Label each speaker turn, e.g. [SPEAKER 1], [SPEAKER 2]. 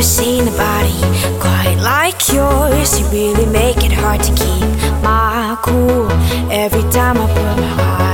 [SPEAKER 1] never seen a body quite like yours. You really make it hard to keep my cool every time I put my heart